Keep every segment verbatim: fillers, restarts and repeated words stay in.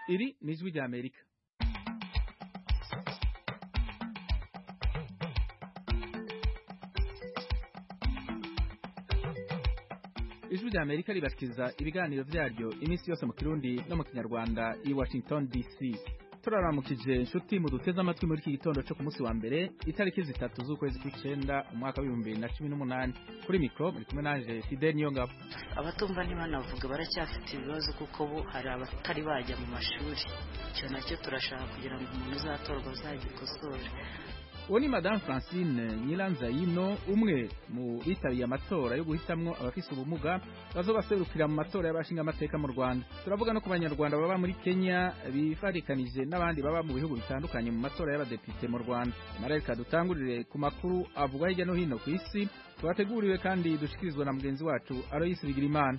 Iri ni ijwi rya Amerika. Ijwi rya Amerika ribashikiriza ibiganiro vyaryo iminsi yose mu Kirundi no mu Kinyarwanda i Washington D C. Turaramukije inshuti mu duteze amatwi muri iki gitondo cyo ku munsi wa mbere itariki zitatu z'ukwezi kw'icenda umwaka w'ibihumbi bibiri na cumi n'umunani. Kuri mikro muri kumwe nanje Fidel Niyongabo. Abatumva ntibanavuga baracyafite ibibazo kuko bo hari abatari bajya mu mashuri. Cyo nacyo turashaka kugira ngo umuntu uzatorwa azagikosore. Uwo ni Madame Francine Nyiranzayino, umwe mu bitabiriye amatora yo guhitamwo abafise ubumuga bazobaserukira mu matora y'abashinga amateka mu Rwanda. Turavuga no ku banyarwanda baba muri Kenya bifarikanije n'abandi baba mu bihugu bitandukanye mu matora y'abadepite mu Rwanda. Mareka dutangurire ku makuru avuga hirya no hino ku isi, twateguriwe kandi dushikirizwa na mugenzi wacu Alois Bigirimana.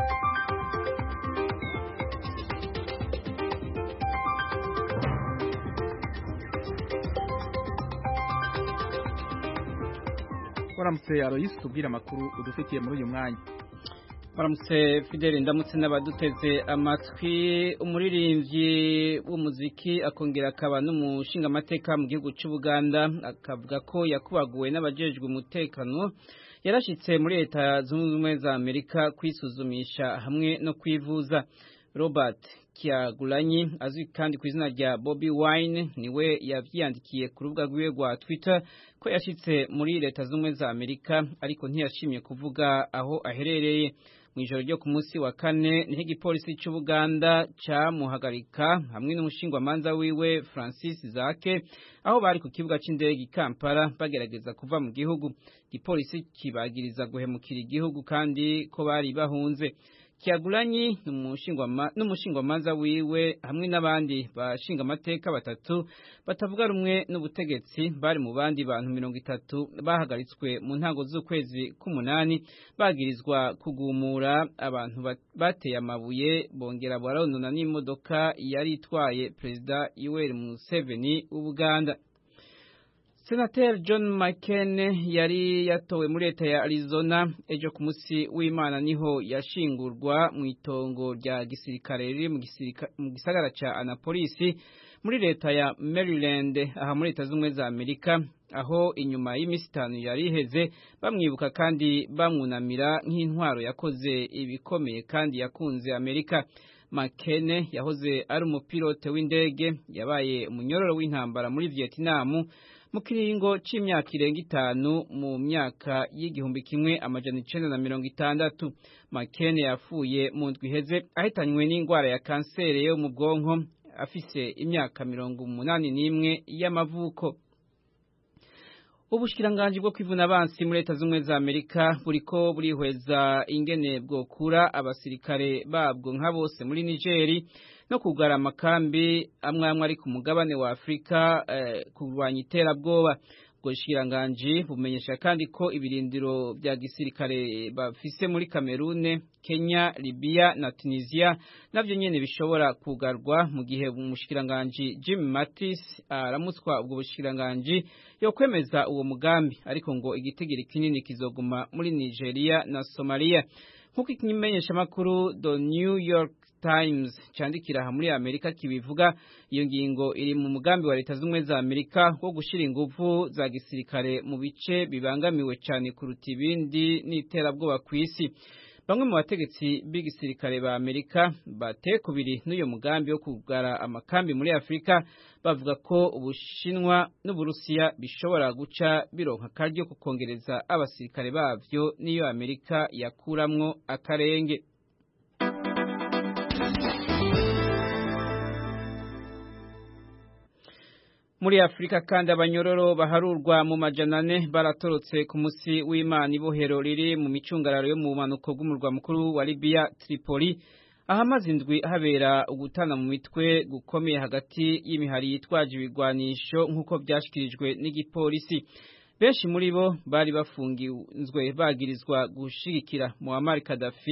Waramutse Alois, tubwira makuru udufitiye muri uyu mwanya. Waramutse Fidel, ndamutse n'abaduteze amatwi. Umuririmbyi w'umuziki akongera akaba n'umushinga amateka mu gihugu cy'u Buganda akavuga ko yakubaguwe n'abajejwe umutekano yarashitse muri leta zunze ubumwe za Amerika kwisuzumisha hamwe no kwivuza. Robert Kyagulanyi azwi kandi ku izina rya Bobi Wine niwe yavyiyandikiye ku rubuga rwiwe rwa Twitter ko yashitse muri leta z'umwe za Amerika ariko ntiyashimye kuvuga aho aherereye. Mu ijoro ryo ku munsi wa kane niho igipolisi cy'u Buganda camuhagarika hamwe n'umushingwamanza wiwe Francis Zake aho bari ku kibuga c'indege i Kampala bagerageza kuva mu gihugu. Igipolisi kibagiriza guhemukira igihugu kandi ko bari bahunze. Kyagulanyi n'umushingwamanza wiwe hamwe n'abandi bashinga amateka batatu batavuga rumwe n'ubutegetsi bari mu bandi bantu mirongo itatu bahagaritswe mu ntango z'ukwezi k'umunani bagirizwa kugumura abantu bateye amabuye bongera baronona n'imodoka yari itwaye Perezida Yoweri Museveni w'Ubuganda. Senator John McCain yari yatowe muri leta ya Arizona ejo ku munsi w'Imana niho yashingurwa mu itongo rya gisirikare riri mu gisagara ca Annapolis muri leta ya Maryland aha muri leta z'umwe za Amerika, aho inyuma y'imisi itanu yari iheze bamwibuka kandi bamwunamira nk'intwaro yakoze ibikomeye kandi yakunze Amerika. McCain yahoze ari umupilote w'indege, yabaye umunyororo w'intambara muri Vietnam mu kiringo c'imyaka irenga itanu mu myaka y'igihumbi kimwe amajana icenda na mirongo itandatu. McCain yapfuye mu ndwi iheze ahitanywe n'ingwara ya kanseri yo mu bwonko afise imyaka mirongo umunani n'imwe y'amavuko. Ubushikiranganji bwo kwivuna abansi muri leta z'umwe za Amerika buriko burihweza ingene bwokura abasirikare babwo nka bose muri Nigeri no kugara amakambi amwe amwe ari ku mugabane wa Afrika eh, kurwanya iterabwoba. Ubwo bushikiranganji bumenyesha kandi ko ibirindiro bya gisirikare bafise muri Cameroon, Kenya, Libya na Tunisia navyo nyene bishobora kugarwa mu gihe umushikiranganji Jim Mattis aramutswa ubwo bushikiranganji yo kwemeza uwo mugambi, ariko ngo igitigiri kinini kizoguma muri Nigeria na Somalia. Nkuko ikimenyesha makuru The New York Times candikira muri Amerika kibivuga, iyo ngingo iri mu mugambi wa leta z'umwe za Amerika wo gushira ingufu za gisirikare mu bice bibangamiwe cyane kuruta ibindi n'iterabwoba ku isi. Bamwe mu bategetsi b'igisirikare ba Amerika batekubiri n'uyo mugambi wo kugara amakambi muri Afrika bavuga ko Ubushinwa n'Uburusiya bishobora guca bironka karyo kukongereza abasirikare bavyo niyo Amerika yakuramwo akarenge. Muri Afrika kandi abanyororo baharurwa mu majanane baratorotse ku musi w'Imana ibohero riri mu micungararo yo mu manuko bw'umurwa mukuru wa Libya Tripoli, ahamaze indwi habera ugutana mu mitwe gukomeye hagati y'imihari yitwaje ibigwanisho nk'uko byashikirijwe n'igipolisi. Benshi muri bo bari bafungiwe bagirizwa gushigikira Muammar Gaddafi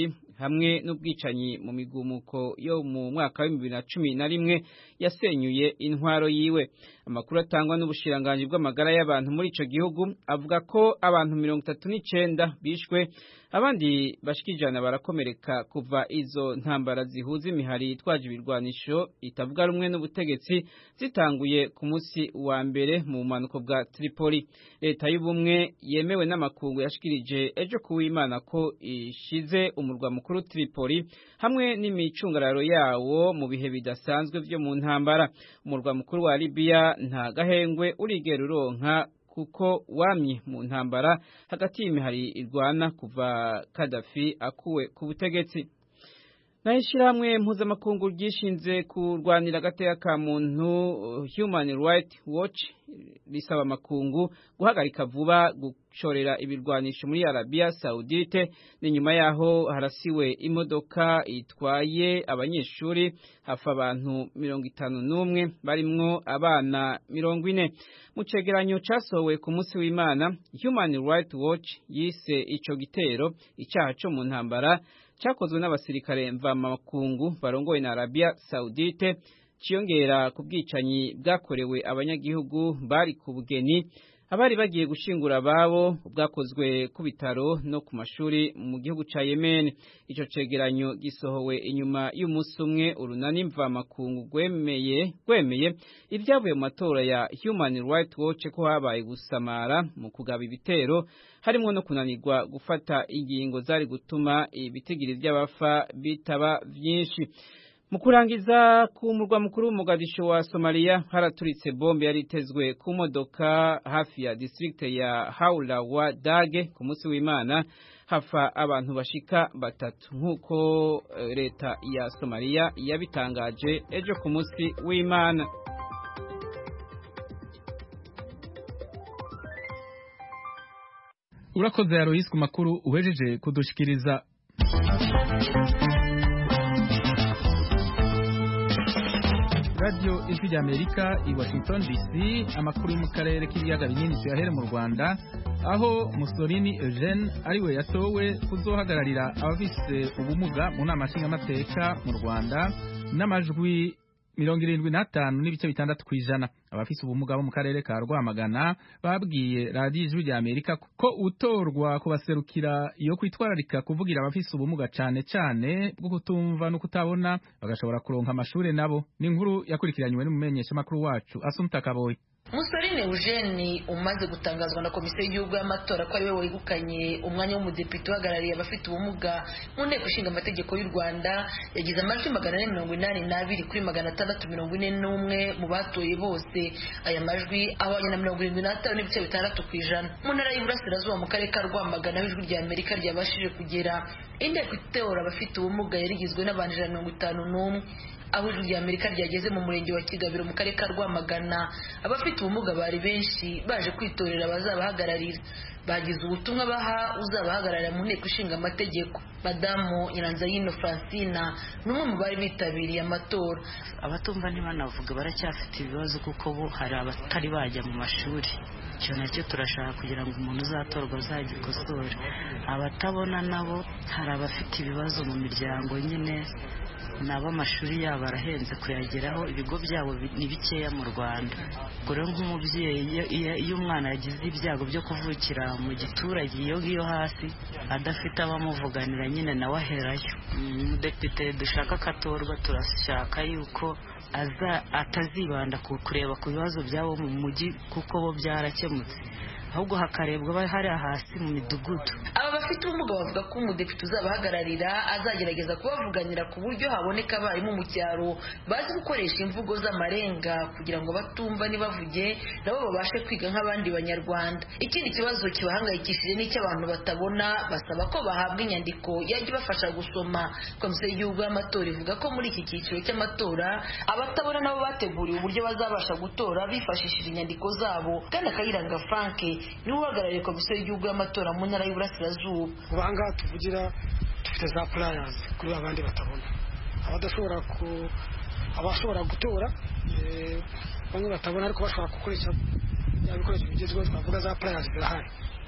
hamwe n'ubwicanyi mu migumuko yo mu mwaka wa bibiri na cumi na rimwe yasenyuye intwaro yiwe. Amakuru atangwa n'ubushiranganji bw'amagara y'abantu muri ico gihugu avuga ko abantu mirongo itatu n'icenda bishwe, abandi bashikijana barakomereka kuva izo ntambara zihuza imihari itwaje ibirwanisho itavuga rumwe n'ubutegetsi zitanguye ku munsi wa mbere mu bumanuko bwa Tripoli. Leta y'ubumwe yemewe n'amakungu yashikirije ejo kuw'Imana ko ishize umurwa mukuru Tripoli hamwe n'imicungararo yawo mu bihe bidasanzwe vyo mu ntambara. Umurwa mukuru wa Libya nta gahengwe urigera uronka kuko wamye mu ntambara hagati y'imihari irwana kuva Gaddafi akuwe ku butegetsi. Naishirahamwe mpuzamakungu ryishinze kurwanira agateka ka muntu Human Rights Watch risaba amakungu guhagarika vuba gushorera ibirwanisho muri Arabia Saudite. Ni nyuma yaho harasiwe imodoka itwaye abanyeshuri hafa abantu mirongo itanu n'umwe barimwo abana mirongo ine. Mu cegeranyo casohowe ku munsi w'Imana, Human Rights Watch yise ico gitero icyaha cyo mu ntambara cyakozwe n'abasirikare mvamakungu barongoye na Arabia Saudite, ciyongera ku bwicanyi bwakorewe abanyagihugu bari ku bugeni, abari bagiye gushingura ababo, bwakozwe ku bitaro no ku mashuri mu gihugu ca Yemen. Ico cegeranyo gisohowe inyuma y'umunsi umwe urunani mvamakungu gwemeye gwemeye ibyavuye mu matora ya Human Rights Watch ko habaye gusamara mu kugaba ibitero, harimo no kunanirwa gufata ingingo zari gutuma ibitigiri by'abafa bitaba vyinshi. Mu kurangiza ku murwa mukuru Mogadisho wa Somalia haraturitse bombe yari itezwe ku modoka hafi ya district ya Haula wa Dage ku munsi w'Imana, hafa abantu bashika batatu nkuko leta ya Somalia yabitangaje ejo ku munsi w'Imana. Urakoze Alois ku makuru uhejeje kudushikiriza. Radio Ijwi ry'Amerika i Washington D C, amakuru mu karere k'ibiyaga binini tuyahere mu Rwanda, aho Mussolini Eugene ariwe yatowe kuzohagararira abafise ubumuga mu nama nshingamateka mu Rwanda n'amajwi mirongo irindwi n'atanu n'ibice bitandatu kw'ijana. Abafise ubumuga bo mu karere ka Rwamagana babwiye Radio Ijwi ry'Amerika ko utorwa kubaserukira iyo kwitwararika kuvugira abafise ubumuga cane cane bwo kutumva no kutabona bagashobora kuronka amashure nabo. Ni inkuru yakurikiranywe n'umumenyesha makuru wacu Asumta Kaboyi. Mussolini Eugene umaze gutangazwa na komisiyo y'igihugu y'amatora ko ari we wegukanye umwanya w'umudepite uhagarariye abafite ubumuga mu nteko ishinga amategeko y'u Rwanda, yagize amajwi magana ane mirongo inani n'abiri kuri magana atandatu mirongo ine n'umwe mu batoye bose. Aya majwi ahwanye na mirongo irindwi n'atanu n'ibice bitandatu kw'ijana. Mu ntara y'Iburasirazuba mu karere ka Rwamagana aho Ijwi ry'Amerika ryabashije kugera, inteko itora abafite ubumuga yarigizwe n'abantu ijana na mirongo itanu n'umwe. Aho Ijwi ry'Amerika ryageze mu murenge wa Kigabiro mu karere ka Rwamagana, abafite ubumuga bari benshi baje kwitorera abazabahagararira. Bagize ubutumwa baha uzabahagararira mu nteko ishinga amategeko. Madamu Nyiranzayino Francina n'umwe mu bari bitabiriye amatora. Abatumva ntibanavuga baracyafite ibibazo kuko bo hari abatari bajya mu mashuri. Icyo nacyo turashaka kugira ngo umuntu uzatorwa azagikosore. Abatabona nabo hari abafite ibibazo mu miryango nyine nabo amashuri yabo arahenze kuyageraho, ibigo byabo ni bikeya mu Rwanda. Ubwo rero nk'umubyeyi iyo umwana yagize ibyago byo kuvukira mu giturage iyo ngiyo hasi adafite abamuvuganira nyine nawe aherayo. Umudepite dushaka katorwa turashaka yuko aza atazibanda ku kureba ku bibazo byabo mu mujyi kuko bo byarakemutse, ahubwo hakarebwa hari hasi mu midugudu. Aba bafite ubumuga bavuga ko umudepite uzabahagararira azagerageza kubavuganira ku buryo haboneka abarimu mu cyaro bazi gukoresha imvugo z'amarenga kugira ngo batumva nibavuge nabo babashe kwiga nk'abandi banyarwanda. Ikindi kibazo kibahangayikishije n'icyo abantu batabona, basaba ko bahabwa inyandiko yajya ibafasha gusoma. Komisiyo y'igihugu y'amatora ivuga ko muri iki cyiciro cy'amatora abatabona nabo bateguriwe uburyo bazabasha gutora bifashishije inyandiko zabo. Kandi Kayiranga Frank niwe uhagarariye komisiyo y'igihugu y'amatora mu ntara y'Iburasirazuba. Ubanga tuvugira dufite za players kuri abandi batabona, abadashobora ku abashobora gutora bamwe batabona ariko bashobora gukoresha ya bikoresho bigezweho twavuga za players zirahari.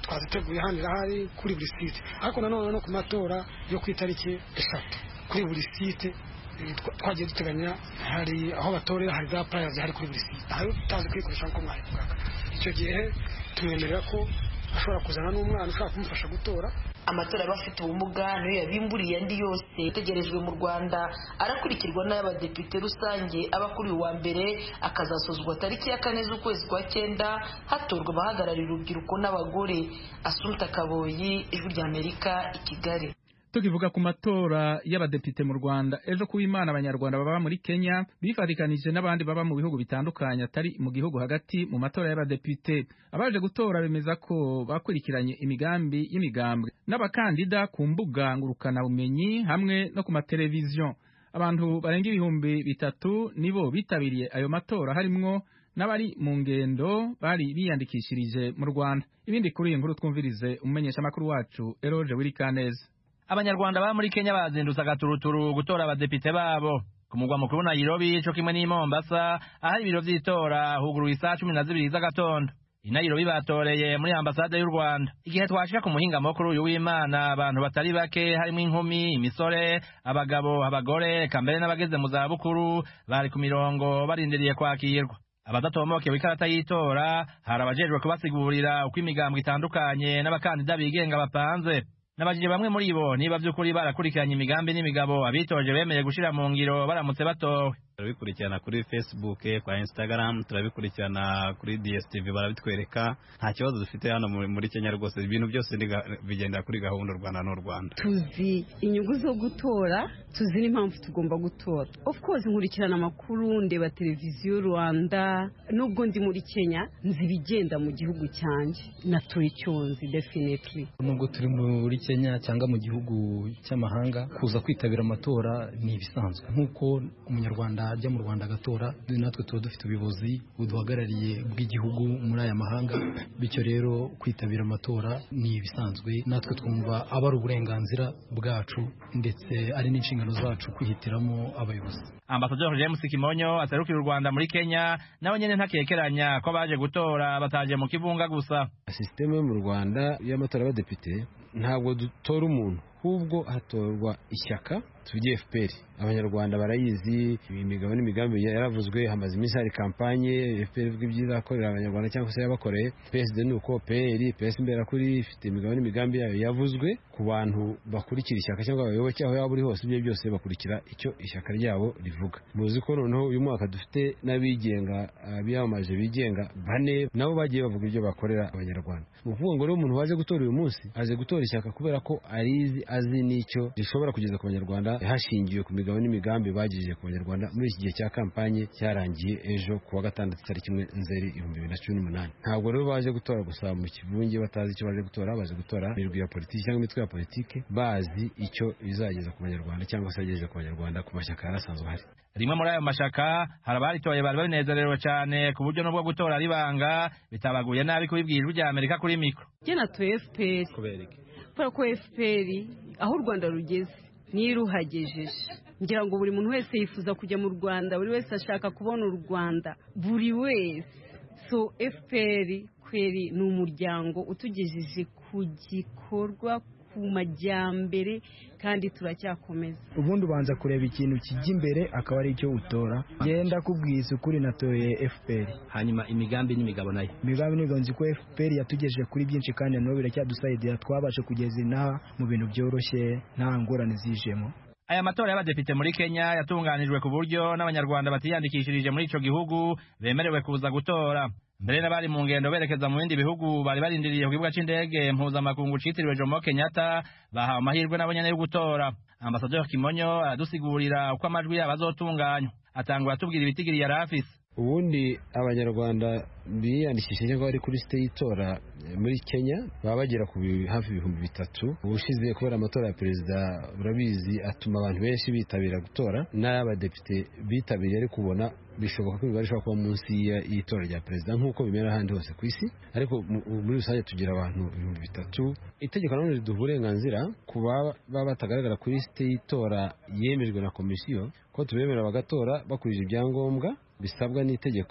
twaziteguye hano irahari kuri buri site, ariko nanone no ku matora yo ku itariki eshatu kuri buri site twagiye duteganya hari aho batorera hari za players hari kuri buri site, aho tutazi kwikoresha nko mwayivugaga. Icyo gihe tumemerera ko ashobora kuzana n'umwana ushaka kumufasha gutora. Amatora y'abafite ubumuga niyo yabimburiye andi yose yategerejwe mu Rwanda, arakurikirwa n'ay'abadepite rusange aba kuri uwa mbere, akazasozwa tariki ya kane z'ukwezi kwa cyenda hatorwa abahagararira urubyiruko n'abagore. Asumta Kaboyi, Ijwi ry'Amerika, i Kigali. Tukivuga ku matora y'abadepite mu Rwanda, ejo ku Imana abanyarwanda baba muri Kenya bifatikanije n'abandi baba mu bihugu bitandukanye atari mu gihugu hagati mu matora y'abadepite. Abaje gutora bemeza ko bakurikiranye imigambi y'imigambwe n'abakandida ku mbuga ngurukana bumenyi hamwe no ku mateleviziyo. Abantu barenga ibihumbi bitatu nibo bitabiriye ayo matora, harimwo n'abari mu ngendo bari biyandikishirije mu Rwanda. Ibindi kuri iyi nkuru twumvirize umumenyesha makuru wacu Eroge Wirikaneza. Abanyarwanda ba muri Kenya bazindutse agaturuturu gutora abadepite babo ku mugwa mukuru Nairobi, cyo kimwe n'i Mombasa ahari ibiro vy'itora huguruye isaa cumi na zibiri z'agatondo. I Nairobi batoreye muri ambasade y'u Rwanda. Igihe twashika ku muhinga mukuru uyu w'Imana, abantu batari bake harimo inkumi, imisore, abagabo, abagore, kambere n'abageze mu za bukuru bari ku mirongo barindiriye kwakirwa. Abadatomoke w'ikarata y'itora hari abajejwe kubasigurira uko imigambwe itandukanye n'abakandida bigenga bapanze. Nabajije bamwe muri bo niba by'ukuri barakurikiranye imigambi n'imigabo abitoje bemeye gushira mu ngiro baramutse batowe. Turabikurikirana kuri Facebook, kwa Instagram, turabikurikirana kuri D S T V barabitwereka. Nta kibazo dufite hano muri Kenya rwose, ibintu byose bigenda kuri gahunda u Rwanda n'u Rwanda. Tuzi inyungu zo gutora, tuzi n'impamvu tugomba gutora. Of course nkurikirana amakuru, ndeba televiziyo Rwanda, nubwo ndi muri Kenya nzi bigenda mu gihugu cyanje natoye cyonzi definitely. Nubwo turi muri Kenya cyangwa mu gihugu cy'amahanga, kuza kwitabira amatora ni ibisanzwe nkuko umunyarwanda ajya mu Rwanda agatora, natwe tuba dufite ubuyobozi buduhagarariye bw'igihugu muri aya mahanga, bityo rero kwitabira amatora ni ibisanzwe. Natwe twumva aba ari uburenganzira bwacu ndetse ari n'inshingano zacu kwihitiramo abayobozi. Ambassadeur James Kimonyo aserukira u Rwanda muri Kenya nawe nyene ntakekeranya ko baje gutora bataje mu kivunga gusa. Systeme mu Rwanda y'amatora y'abadepite ntabwo dutora umuntu, ahubwo hatorwa ishyaka tugiye F P R. Abanyarwanda barayizi, imigabo n'imigambi yaravuzwe, hamaze iminsi hari kampanye F P R ivuga ibyiza akorera abanyarwanda cyangwa se yabakoreye. P S D nuko P R P S mbera kuri ifite imigabo n'imigambi yayo yavuzwe ku bantu bakurikira ishyaka cyangwa abayoboke aho yaba uri hose, ibyo byose bakurikira icyo ishyaka ryabo rivuga. Muzi ko noneho uyu mwaka dufite n'abigenga biyamaje bigenga bane nabo bagiye bavuga ibyo bakorera abanyarwanda. Ukuvuga ngo rero umuntu waje gutora uyu munsi aje gutora ishyaka kubera ko arizi azi n'icyo rishobora kugeza ku banyarwanda hashingiwe ku migabo n'imigambi bagije ku banyarwanda muri iki gihe cya kampanye cyarangiye ejo kuwa gatandatu tariki imwe Nzeri ibihumbi bibiri na cumi n'umunani. Ntabwo rero baje gutora gusa mu kivunge batazi icyo baje gutora, baje gutora imirwi ya politiki cyangwa imitwe ya politiki bazi icyo bizageza ku banyarwanda cyangwa se yagejeje ku banyarwanda ku mashyaka yarasanzwe hari. Rimwe muri ayo mashaka hari abaritoye bari babinezerewe cyane ku buryo nubwo gutora ribanga bitabaguye nabi kubibwira Ijwi ry'Amerika kuri mikro. Je natoye F P R. Kubereke Kubera ko F P R aho u Rwanda rugeze niruhagejeje. Ngira ngo buri muntu wese yifuza kujya mu Rwanda, buri wese ashaka kubona u Rwanda, buri wese. So F P R kweri ni umuryango utugejeje ku gikorwa ku majyambere kandi turacyakomeza. Ubundi ubanza kureba ikintu kijya imbere akaba ari cyo utora. Genda kubwiza ukuri natoye F P R. Hanyuma imigambi n'imigabo nayo. Imigambi n'imigabo nzi ko F P R yatugejeje kuri byinshi kandi no biracyadusayidira, twabashe kugeza inaha mu bintu byoroshye nta ngorane zijemo. Aya matora y'abadepite muri Kenya yatunganijwe ku buryo n'abanyarwanda batiyandikishirije muri ico gihugu bemerewe kuza gutora. Mbere n'abari mu ngendo berekeza mu bindi bihugu bari barindiriye ku kibuga c'indege mpuzamakungu citiriwe Jomo Kenyatta bahawe amahirwe nabo nyene yo gutora. Ambassadeur Kimonyo aradusigurira uko amajwi yabo azotunganywa, atangura atubwira ibitigiri yari afise. Ubundi abanyarwanda biyandikishije cyangwa bari kuri site y'itora muri Kenya baba bagera ku hafi ibihumbi bitatu. Ubushize kubera amatora ya perezida urabizi atuma abantu benshi bitabira gutora, n'abadepite bitabiriye ari kubona bishoboka ko bishobora kuba munsi y'itora rya perezida nk'uko bimera ahandi hose ku isi, ariko muri rusange tugira abantu ibihumbi bitatu. Itegeko nanone riduha uburenganzira kuba baba batagaragara kuri site y'itora yemejwe na komisiyo ko tubemerera bagatora bakurije ibyangombwa bisabwa n'itegeko,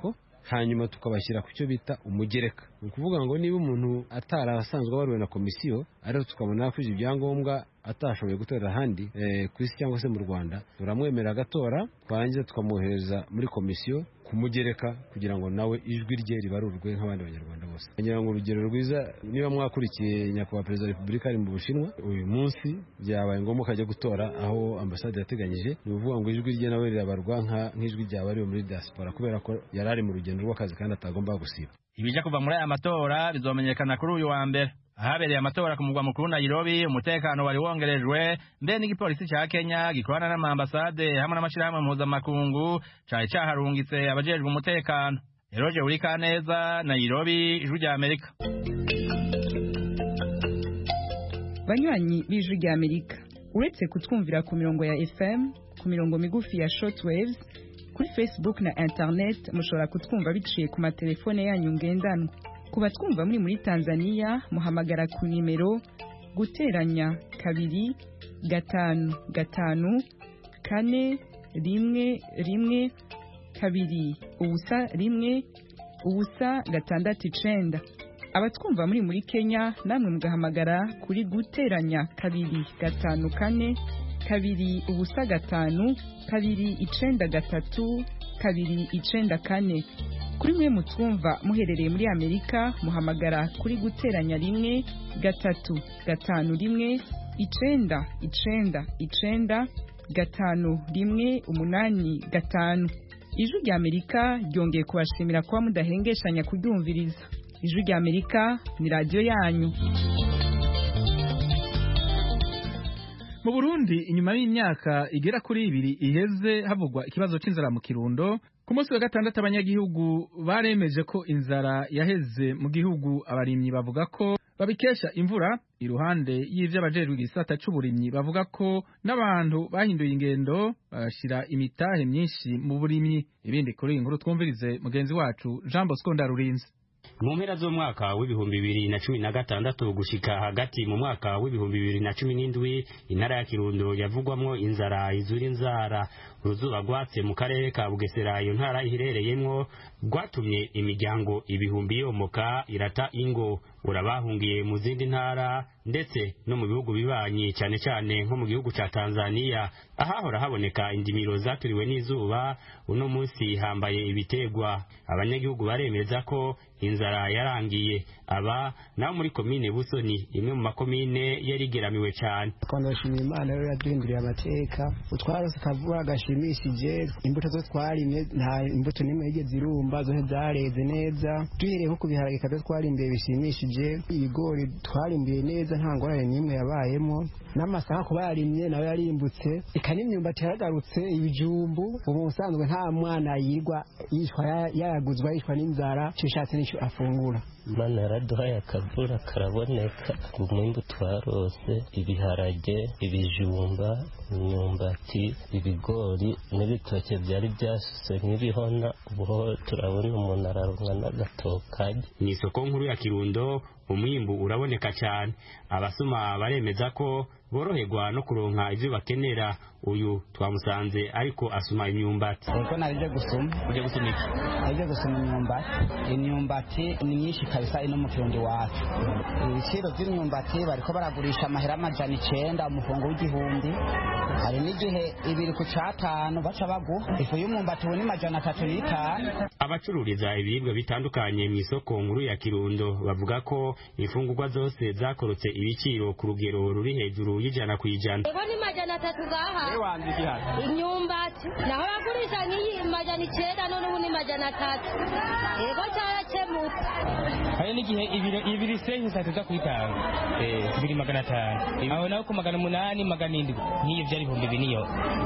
hanyuma tukabashyira ku cyo bita umugereka. Ni ukuvuga ngo niba umuntu atarasanzwe abaruwe na komisiyo ariko tukabona ko ibyangombwa atashoboye gutorera ahandi eh, ku isi cyangwa se mu Rwanda, turamwemera agatora, twarangiza tukamwohereza muri komisiyo kumugereka kugira ngo nawe ijwi rye ribarurwe nk'abandi banyarwanda bose. Ngira ngo urugero rwiza, niba mwakurikiye nyakubahwa perezida wa repubulika ari mu Bushinwa uyu munsi, byabaye ngombwa kajya gutora aho ambasade yateganyije, ni ukuvuga ngo ijwi rye nawe rirabarwa nk'ijwi ryabariwe muri diaspora kubera ko yari ari mu rugendo rw'akazi kandi atagomba gusiba. Ibija kuva muri aya matora bizomenyekana kuri uyu wa mbere. Ahabereye amatora ku mugwa mukuru Nairobi, umutekano wari wongerejwe, mbe n'igipolisi ca Kenya gikorana n'amambasade hamwe n'amashirahamwe mpuzamakungu cari caharungitse abajejwe umutekano. Eroje Urikaneza, Nairobi, Ijwi rya Amerika. Banywanyi b'Ijwi rya Amerika, uretse kutwumvira ku mirongo ya F M, ku mirongo migufi ya shortwaves, kuri Facebook na internet mushobora kutwumva biciye ku matelefone yanyu ngendanwa. Kuba twumva muri muri Tanzania muhamagara ku nimero guteranya kabiri gatanu gatanu kane rimwe rimwe kabiri ubusa rimwe ubusa gatandatu icenda. Abatwumva muri muri Kenya namwe mugahamagara kuri guteranya kabiri gatanu kane kabiri ubusa gatanu kabiri icenda gatatu kabiri icenda kane. Kuri mwe mutwumva muherereye muri Amerika muhamagara kuri guteranya rimwe gatatu gatanu rimwe icenda icenda icenda gatanu rimwe umunani gatanu. Ijwi rya Amerika ryongeye kubashimira kuba mudahengeshanya kuryumviriza. Ijwi rya Amerika ni radio yanyu. Mu Burundi inyuma y'imyaka igera kuri ibiri iheze havugwa ikibazo c'inzara mu Kirundo, ku munsi wa gatandatu abanyagihugu baremeje ko inzara yaheze mu gihugu. Abarimyi bavuga ko babikesha imvura, iruhande y'ivyo abajejwe igisata c'uburimyi bavuga ko n'abantu bahinduye ingendo bashira imitahe myinshi mu burimyi. Ibindi kuri iyi nkuru twumvirize mugenzi wacu Jean Bosco Ndarurinze. Mu mpera z'umwaka w'ibihumbi bibiri na cumi na gatandatu gushika hagati mu mwaka w'ibihumbi bibiri na cumi n'indwi, intara ya Kirundo yavugwamwo inzara izura inzara. Uruzuba rwatse mu karere ka Bugesera iyo ntara iherereyemwo rwatumye imiryango ibihumbi yomoka irata ingo. Urabahungiye mu zindi ntara ndetse no mu bihugu bibanyi, cyane cyane nko mu gihugu ca Tanzania ahahora haboneka indimiro zaturiwe n'izuba. Uno munsi hambaye ibitegwa. Abanyagihugu baremeza ko inzara yarangiye. Aba naho muri komine Busoni, imwe mu makomine yarigeramiwe cyane. Twandashimira Imana rero yaduhinduriye amateka, utwarose kavura gashimishije, imbuto zo twarimye nta imbuto nimwe yigeze irumba, zose zareze neza. Duhereye nko kubiharage kabyo twarimbiye bishimishije, ibigori twarimbiye neza nta ngorane nimwe yabayemo, n'amasaka kuba yarimye nawe yarimbutse, ikanimyumbati yaragarutse, ibijumbu ubu usanzwe nta mwana yirwa yishwa yaraguzwa yishwa n'inzara, cishatse n'icyo afungura. Mana yaraduhaye akavura karaboneka, umwimbu twarose, ibiharage, ibijumba, imyumbati, ibigori n'ibitoke byari byasuse nk'ibihona. Ubu turabona umuntu araronka n'agatokaje. Ni isoko nkuru ya Kirundo umwimbu uraboneka cyane. Abasuma baremeza ko boroherwa no kuronka ivyo bakenera. Uyu twamusanze ariko asuma imyumbati. Uko narije gusuma uje gusuma iki? Narije gusuma imyumbati. Imyumbati ni myinshi kabisa ino mu Kirundo wacu. Ibiciro by'imyumbati bariko baragurisha amahera amajana icenda umufungo w'igihumbi. Hari n'igihe ibiri ku catanu baca baguha. Ifu y'umwumbati ubu ni majana atatu n'itanu. Abacururiza ibiribwa bitandukanye mu isoko nkuru ya Kirundo bavuga ko ifungurwa zose zakorotse ibiciro ku rugero ruri hejuru y'ijana ku ijana. Ego ni majana atatu gaha. Imyumbati naho bagurisha nk'iyi majana icenda none ubu ni majana atatu. Ego cyarakemutse. Hari n'igihe ibiro ibiri senyi zatuza kwitanga. Eh, biri magana atanu. Aho naho ku magana umunani magana indwi. Niyo byari ibihumbi biniyo.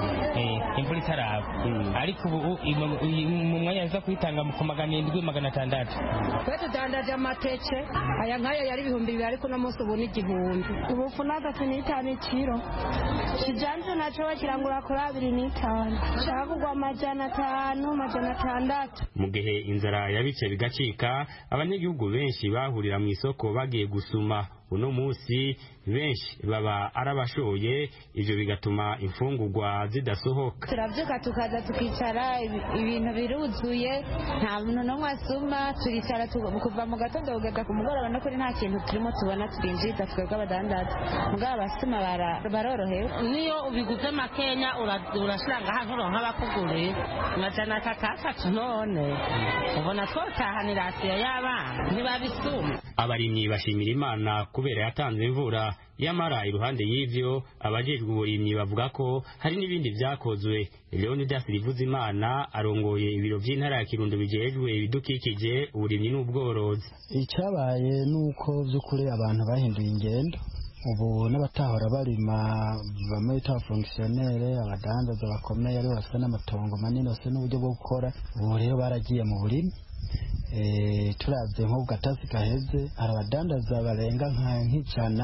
Eh, imvura itaraba. Ariko ubu mu mwanya zo kwitanga ku magana indwi magana atandatu. Kwetu dandaje amateke aya nkaya yari ibihumbi bibiri ariko no munsi ubu ni igihumbi. Ubufu n'atatu n'itanu ikiro. Kijanje naco kirangura kuri abiri n'itanu. Cyagugwa amajana atanu amajana atandatu. Mu gihe inzara yabice bigacika, abanyagihugu benshi bahurira mu isoko bagiye gusuma. uno munsi benshi baba arabashoye ivyo bigatuma imfungurwa zidasohoka. Turavyuka tukaza tukicara ibintu biruzuye nta muntu n'umwe asuma turicara kuva mu gatondo kugeza ku mugoroba no kuri nta kintu turimo tubona turinjiza twebwe abadandaza mugabo abasuma barorohewe niyo ubiguze makenya urashanga ahantu uronka abakuguriye amajana atatu none ubona twotahanira asiya y'abana ntibabisuma. Abarimyi bashimira Imana kubera yatanze imvura, yamara iruhande y'ivyo abajejwe uburimyi bavuga ko hari n'ibindi vyakozwe. Leonidas Rivuzimana arongoye ibiro vy'intara ya Kirundo bijejwe ibidukikije uburimyi n'ubworozi. Icabaye nuko vy'ukuri abantu bahinduye ingendo, ubu n'abatahora barima bamwe bita fonctionnaire abadandaza bakomeye ari bafite n'amatongo manini bafite n'uburyo bwo gukora, ubu rero baragiye mu burimi. Eh turavye nko gatasi gaheze hari abadandaza barenga nk'icana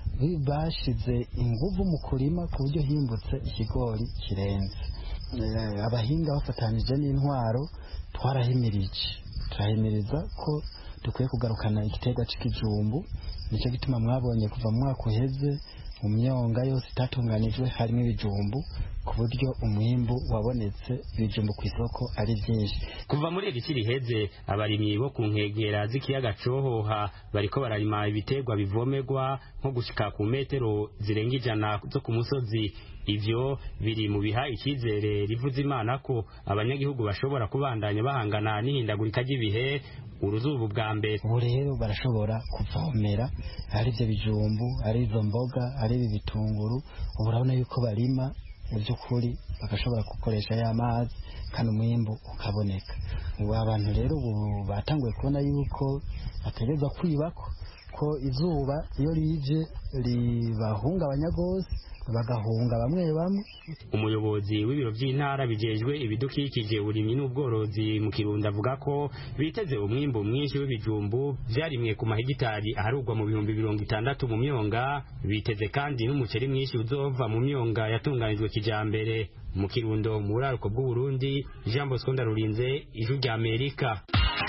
bashize inguvu mu kurima ku buryo himbutse ikigori kirenze. Abahinga bafatanije n'intwaro twarahimirije turahimiriza ko dukwiye kugarukana igiterwa c'ikijumbu. Nico gituma mwabonye kuva mu mwaka uheze mu myonga yose itatunganijwe harimo ibijumbu ku buryo umwimbu wabonetse ibijumbu ku isoko ari byinshi. Kuva muri iri riheze abarimyi bo ku nkengera z'ikiyaga Cohoha bariko bararima ibiterwa bivomerwa nko gushika ku metero zirenga ijana zo ku musozi. Ivyo biri mu biha ikizere Rivuzimana ko abanyagihugu bashobora kubandanya bahangana n'ihindagurika ry'ibihe uruzubu bwa mbere. Ubu rero barashobora kuvomera ari byo bijumbu ari izo mboga ari ibi bitunguru, ubu urabona yuko barima by'ukuri bagashobora gukoresha ya mazi kandi umwimbu ukaboneka. Ubu abantu rero ubu batanguye kubona yuko bategerezwa kwibako ko izuba iyo rije ribahungabanya gose bagahunga bamwe bamwe. Umuyobozi w'ibiro by'intara bijejwe ibidukikije uburimyi n'ubworozi mu Kirundo avuga ko biteze umwimbo mwinshi w'ibijumbu vyarimwe ku mahegitari aharugwa mu bihumbi mirongo itandatu mu myonga. Biteze kandi n'umuceri mwinshi uzova mu myonga yatunganijwe kijambere. Mu Kirundo mu buraruko bw'u Burundi, Jean Bosco Ndarurinze, Ijwi rya Amerika.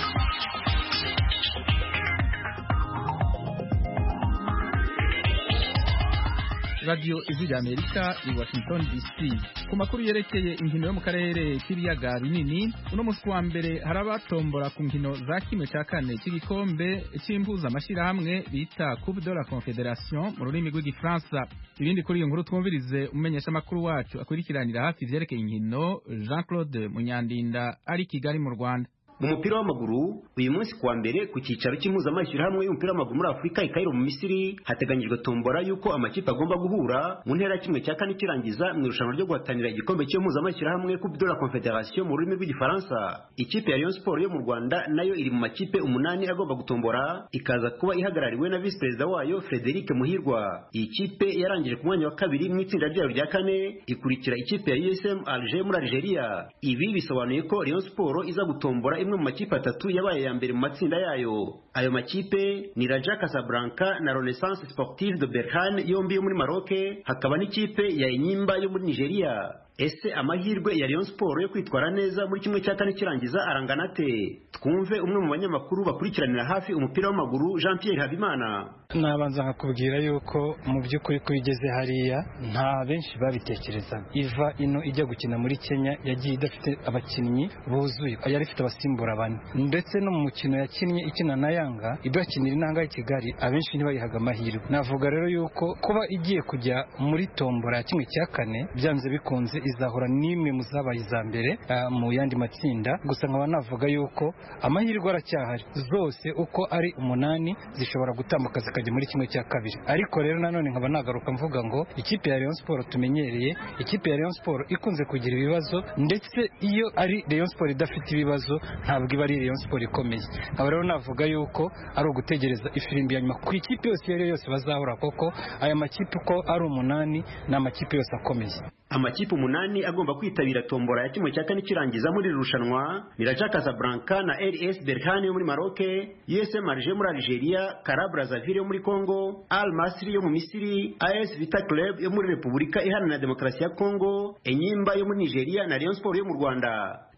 Radio Ijwi rya Amerika i Washington D C. Ku makuru yerekeye inkino yo mu karere k'ibiyaga binini, uno musi wa mbere harabatombora ku nkino za kimwe cya kane cy'igikombe cy'impuza amashirahamwe bita Coupe de la Confédération mu rurimi rw'igifaransa. Ibindi kuri iyo nkuru twumvirize umumenyesha makuru wacu akurikiranira hafi ivyerekeye inkino Jean-Claude Munyandinda ari Kigali mu Rwanda. Mu mupira w'amaguru uyu munsi kuwa mbere ku cyicaro cy'impuzamashyira hamwe y'umupira w'amaguru muri Afurika i Cairo mu Misiri hateganyijwe tombora yuko amakipe agomba guhura mu ntera kimwe cya kane kirangiza mu irushanwa ryo guhatanira igikombe cy'impuzamashyira hamwe Coupe de la Confédération mu rurimi rw'igifaransa. Ikipe ya Rayon Sport yo mu Rwanda nayo iri mu makipe umunani agomba gutombora, ikaza kuba ihagarariwe na vice perezida wayo Frederic Muhirwa. Iyi kipe yarangije ku mwanya wa kabiri mu itsinda ryayo rya kane ikurikira ikipe ya U S M Alger muri Algeria. Ibi bisobanuye ko Rayon Sport iza gutombora imwe mu makipe atatu yabaye ya mbere mu matsinda yayo. Ayo makipe ni Raja Casablanca na Renaissance Sportive de Berkane yombi yo muri Maroc, hakaba n'ikipe ya Enyimba yo muri Nigeria. Ese amahirwe ya Rayon Sport yo kwitwara neza muri kimwe cya kane kirangiza arangana te? Twumve umwe mu banyamakuru bakurikiranira hafi umupira w'amaguru Jean Pierre Habimana. Nabanza nkakubwira yuko mu by'ukuri ko igeze hariya nta benshi babitekereza. Iva ino ijya gukina muri Kenya yagiye idafite abakinnyi buzuye, yari ifite abasimbura bane, ndetse no mu mukino yakinnye ikina na Yanga idakinira intanga ya Kigali abenshi ntibayihaga amahirwe. Navuga rero yuko kuba igiye kujya muri tombora ya kimwe cya kane byanze bikunze izahura n'imwe mu zabaye iza mbere uh, mu yandi matsinda. Gusa nkaba navuga yuko amahirwe aracyahari, zose uko ari umunani zishobora gutambuka zikajya muri kimwe cya kabiri. Ariko rero nanone nkaba nagaruka mvuga ngo ikipe ya Rayon Sport tumenyereye, ikipe ya Rayon Sport ikunze kugira ibibazo, ndetse iyo ari Rayon Sport idafite ibibazo ntabwo iba ari Rayon Sport ikomeye. Nkaba rero navuga yuko ari ugutegereza ifirimbi ya nyuma ku ikipe yose iyo yose bazahura, koko aya makipe uko ari umunani ni amakipe yose akomeye. Amakipe umunani agomba kwitabira tombora ya kimwe cya kane kirangiza muri irushanwa ni Raja Casablanca na R S Berkane yo muri Maroc, U S M Alger muri Algeria, Kara Brazzaville yo muri Congo, Al Masry yo mu Misiri, A S Vita Club yo muri Repubulika Iharanira Demokarasi ya Congo, Enyimba yo muri Nigeria na Rayon Sport yo mu Rwanda.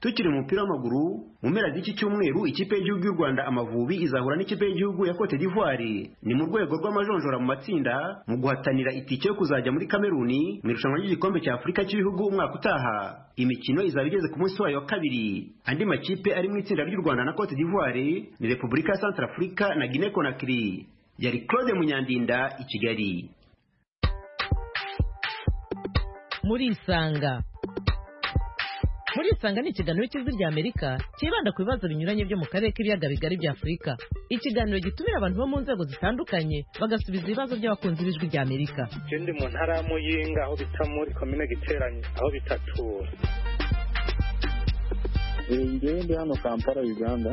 Tukiri mu mupira w'amaguru, mu mpera z'iki cyumweru ikipe y'igihugu y'u Rwanda Amavubi izahura n'ikipe y'igihugu ya Cote d'Ivoire. Ni mu rwego rw'amajonjora mu matsinda mu guhatanira itike yo kuzajya muri Kameruni mu irushanwa ry'igikombe cya Afurika cy'ibihugu umwaka utaha. Imikino izaba igeze ku munsi wayo wa kabiri. Andi makipe ari mu itsinda ry'u Rwanda na Cote d'Ivoire ni Repubulika ya Centrafrica na Guinea Conakry. Yari Claude Munyandinda i Kigali. Muri Isanga Muri Isanga ni ikiganiro cy'Ijwi rya Amerika kibanda ku bibazo binyuranye byo mu karere k'ibiyaga bigari bya Afurika. Ikiganiro gitumira abantu bo mu nzego zitandukanye bagasubiza ibibazo by'abakunzi b'Ijwi rya Amerika. Ndi mu ntara ya Muyinga aho bita muri komine Giteranye aho bitatura. Ngewe ndi hano Kampala Uganda.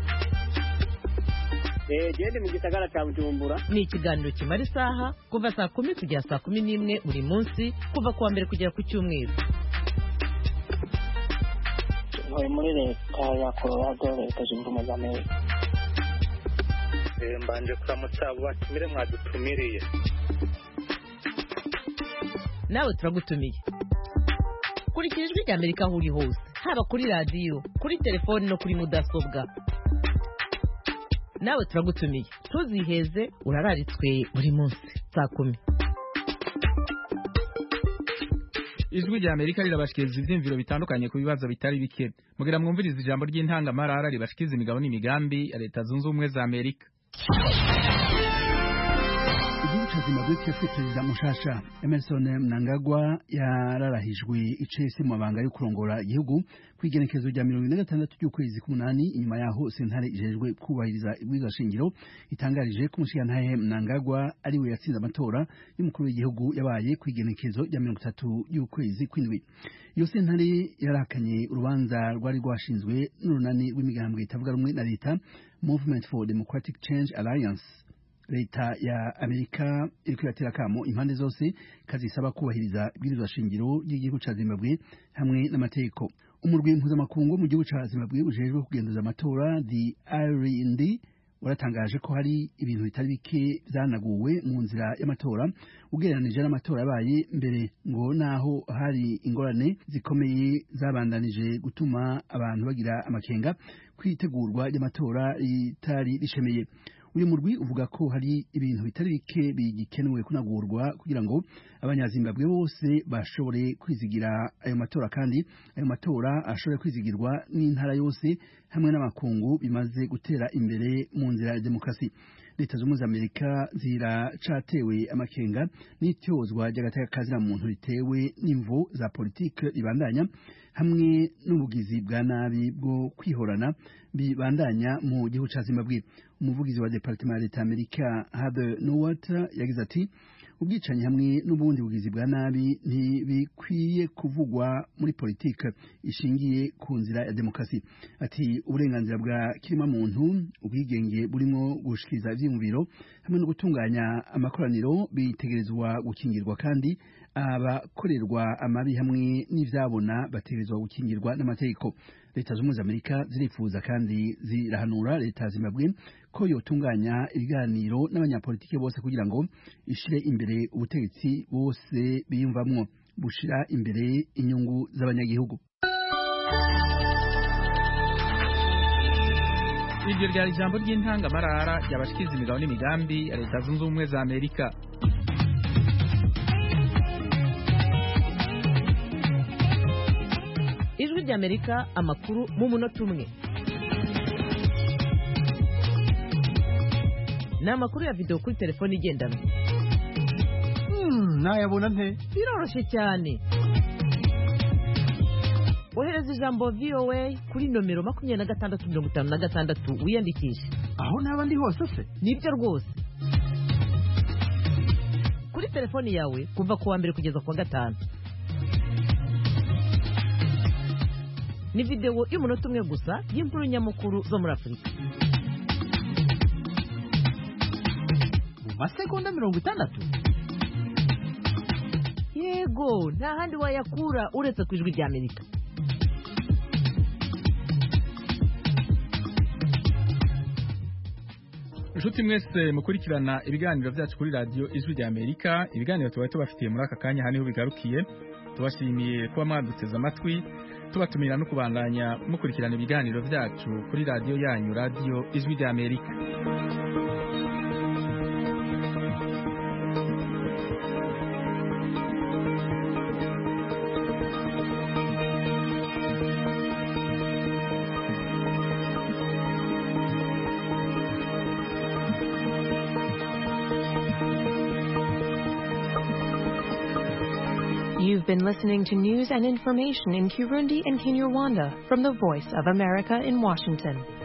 Eh gende mu gisagara cya Bujumbura. Ni ikiganiro kimara isaha kuva saa kumi kugera saa kumi n'imwe buri munsi kuva kuwa mbere kugera ku cyumweru. Muri muri leta ya Colorado leta zunze ubumwe za Amerika. Eh mbanje kuramutsa abo batumire mwadutumiriye. Nawe turagutumiye. Kurikira Ijwi rya Amerika aho uri hose, haba kuri radio, kuri telefone no kuri mudasobwa. Nawe turagutumiye. Tuziheze urararitswe buri munsi saa kumi. Ijwi rya Amerika rirabashikiriza ivyimviro bitandukanye ku bibazo bitari bike. Mugira mwumviriza ijambo ry'intangamarara ribashikiriza imigabo n'imigambi ya Leta Zunze Ubumwe za Amerika. Igihugu ca Zimbabwe cyafite perezida mushasha Emerson Mnangagwa yararahijwe icese mu mabanga yo kurongora igihugu kwigenekezo rya mirongo ine na gatandatu y'ukwezi k'umunani. Inyuma yaho sentare ijejwe kubahiriza ibwirizwa shingiro itangarije ko umushikirantahe Mnangagwa ari we yatsinze amatora y'umukuru w'igihugu yabaye kwigenekezo rya mirongo itatu y'ukwezi kw'indwi. Iyo sentare yarakanye urubanza rwari rwashinzwe n'urunani rw'imigambwe itavuga rumwe na leta Movement for Democratic Change Alliance. Leta ya Amerika iriko iratera kamo impande zose kazisaba kubahiriza ibwirizwa shingiro ry'igihugu ca Zimbabwe hamwe n'amategeko. Umurwi mpuzamakungu mu gihugu ca Zimbabwe ujejwe kugenduza amatora the I R N D waratangaje ko hari ibintu bitari bike byanaguwe mu nzira y'amatora ugereranije n'amatora yabaye mbere, ngo naho hari ingorane zikomeye zabandanije gutuma abantu bagira amakenga kwitegurwa ry'amatora ritari rishemeye. Uyu murwi uvuga ko hari ibintu bitari bike bigikenewe kunagurwa kugira ngo abanyazimbabwe bose bashobore kwizigira ayo matora, kandi ayo matora ashobore kwizigirwa n'intara yose hamwe n'amakungu bimaze gutera imbere mu nzira ya demokarasi. Leta z'Ubumwe za Amerika ziracatewe amakenga n'ityozwa ry'agateka kazira muntu ritewe n'imvo za politike ibandanya hamwe n'ubugizi bwa nabi bwo kwihorana bibandanya mu gihugu ca Zimbabwe. Umuvugizi wa Departement ya Leta Amerika Heather Nauert yagize ati ubwicanyi hamwe n'ubundi bugizi bwa nabi ntibikwiye kuvugwa muri politike ishingiye ku nzira ya demokarasi. Ati uburenganzira bwa kirima muntu, ubwigenge burimo gushikiriza ivyiyumviro hamwe no gutunganya amakoraniro bitegerezwa gukingirwa, kandi abakorerwa amabi hamwe n'ivyabona bategerezwa gukingirwa n'amategeko. Leta z'Ubumwe za Amerika zirifuza kandi zirahanura leta ya Zimbabwe ko yotunganya ibiganiro n'abanyapolitike bose kugira ngo ishire imbere ubutegetsi bose biyumvamwo bushira imbere inyungu z'abanyagihugu. Iryo ryari ijambo ry'intangamarara ryabashikiriza imigabo n'imigambi ya Leta Zunze Ubumwe za Amerika. Ijwi rya Amerika, amakuru mu munota umwe. Ni amakuru ya video kuri telefone igendanwa. Hmm, nayabona nte? Biroroshye cyane. Ohereza ijambo V O A kuri nomero makumyabiri na gatandatu mirongo itanu na gatandatu wiyandikishe. Aho naba ndi hose se? Nibyo rwose. Kuri telefone yawe kuva ku wa mbere kugeza ku wa gatanu. Ni video y'umunota umwe gusa y'inkuru nyamukuru zo muri Afurika. Mu masegonda mirongo itandatu? Yego, nta handi wayakura uretse ku Ijwi rya Amerika. inshuti mwese mukurikirana ibiganiro byacu kuri radiyo ijwi rya amerika, ibiganiro tuba tubafitiye muri aka kanya haniho bigarukiye. Tubashimiye kuba mwaduteze amatwi, tubatumira no kubandanya mukurikirana ibiganiro byacu kuri radiyo yanyu, radiyo ijwi rya amerika. You've been listening to news and information in Kirundi and Kinyarwanda from the Voice of America in Washington.